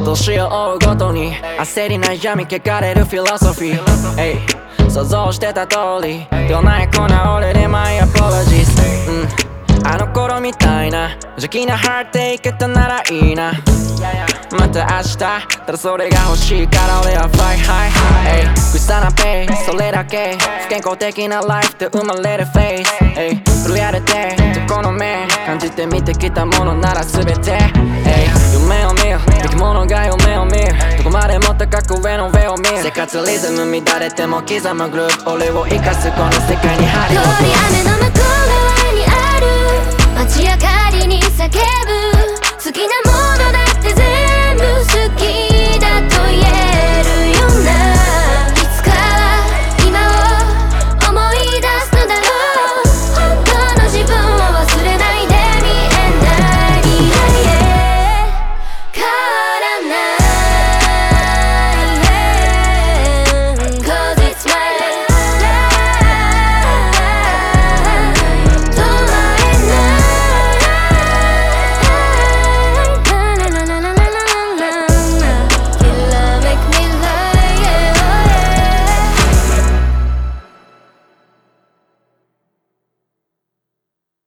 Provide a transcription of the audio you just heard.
年を追うごとに焦りない闇汚れるフィロソフィー、想像してた通りどないこな俺でマイアポロジーズ、あの頃みたいな邪気なハートいけたならいいな。また明日ただそれが欲しいから俺はファイハイ苦さなペイそれだけ不健康的なライフで生まれるフェイス震えれてどこの目感じて見てきたものなら全て夢を見る生き物が夢を見るどこまでも高く上の上を見る生活リズム乱れても刻むグループ俺を生かすこの世界に張り付く通り雨の向こう側にある街明かりに叫ぶ好きな